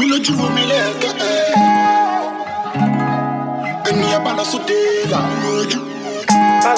lójú omi lẹ́ẹ̀kẹ́ ẹni ẹ bá lọ sóde là ń wojú. Bá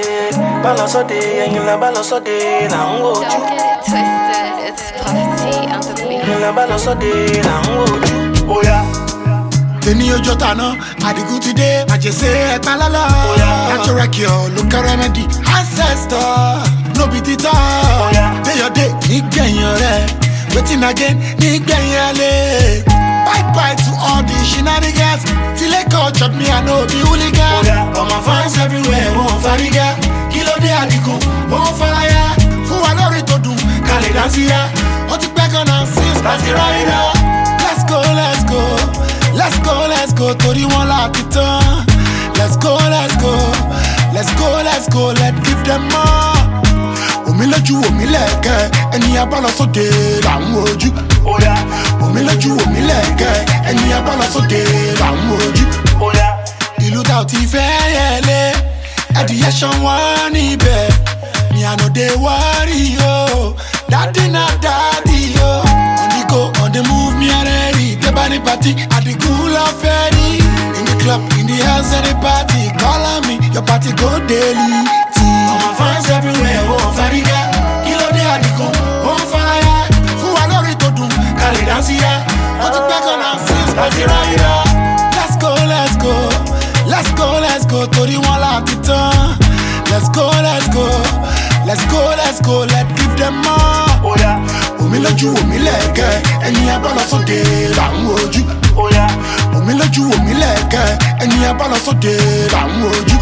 lọ sóde, ẹ̀yin la bá lọ sóde là ń wojú. Don't get it twisted, it's Puffy and the beat. Ẹ̀yin la bá lọ sóde là ń wojú. Bóyá. Tèmi ọjọ́ tàná, àdìgún ti dé, àjẹsẹ́ ẹ̀ta lọ́lọ́. Natural cure, local remedy, ancestor, no be tita. Day your day, nígbẹ̀yìn ọ̀rẹ́, waiting again, nígbẹ̀yìn alẹ́. Bye bye to all the shenanigans. Till they cultured me, I know be hooligan. All my fans everywhere, wọ́n fariga. Kí ló dé àdìgún, wọ́n faraya. Fún wa lórí tó dùn, kàlẹ́ dáńsí ya. Ó ti pẹ́ gan-an since láti ráyìnà. Let's go, let's go. Let's go, let's go, torí wọn láti tán. Let's go, let's go. Let's go, let's go, let's give them more. Omi lójú omi lẹ́ẹ̀kẹ́, ẹni abá lọ sóde là ń wojú. Omi lójú omi lẹ́ẹ̀kẹ́, ẹni abá lọ sóde là ń wojú. Ìlú ta ò ti fẹ́ yẹlé, ẹ̀dìyẹ ṣan wọ́n níbẹ̀. Mi àná dé wọ́rí o, dádì náà dádì o. On the go, on the move, me already. Tẹ́bá ní party, àdìgún lọ fẹ́ rí. In the club, in the house, any party. Call on me, your party go daily. All my fans everywhere, wọ́n fariga. Kí ló dé àdìgún, wọ́n faraya. Fún wa lórí tó dùn, kàlẹ́ dáńsí ya. Wọ́n ti pẹ́ gan-an since láti ráyìnà. Let's go, let's go. Let's go, let's go, torí wọn láti tán. Let's go, let's go. Let's go, let's go, let's give them more. Omi lójú omi lẹ́ẹ̀kẹ́, ẹni abá lọ sóde là ń wojú. Omi lójú omi lẹ́ẹ̀kẹ́, ẹni abá lọ sóde là ń wojú.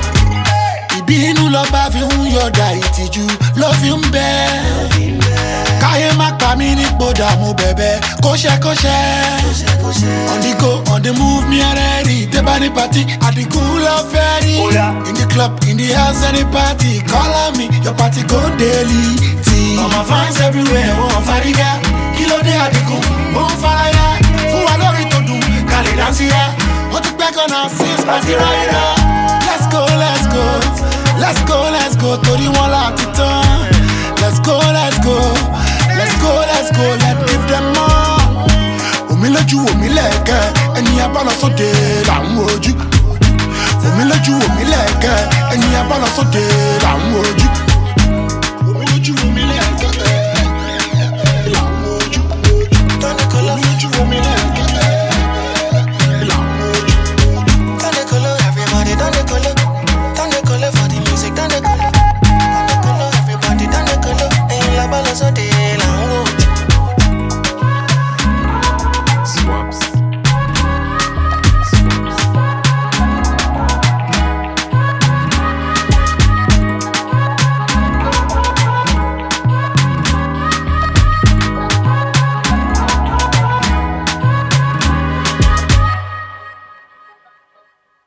Ìbínú lọ́ba fi ń yọ̀dà ìtìjú ló fi ń bẹ́. Káyé má pa mí nípò dààmú bẹ̀bẹ̀ kóṣẹ́kóṣẹ́. On the go, on the move, me already. Tẹ́bá ní party, àdìgún lọ fẹ́ rí. In the club, in the house, any party. Call on me, your party go daily. All my fans everywhere, wọ́n fariga. Kí ló dé àdìgún, wọ́n faraya. Fún wa lórí tó dùn, kàlẹ́ dáńsí ya. Wọ́n ti pẹ́ gan-an since láti ráyìnà. Let's go, let's go. Let's go, let's go, torí wọn láti tán. Let's go, let's go. Let's go, let's go, let's give them more. Omi lójú omi lẹ́ẹ̀kẹ́, ẹni abá lọ sóde là ń wojú. Omi lójú omi lẹ́ẹ̀kẹ́, ẹni abá lọ sóde là ń wojú.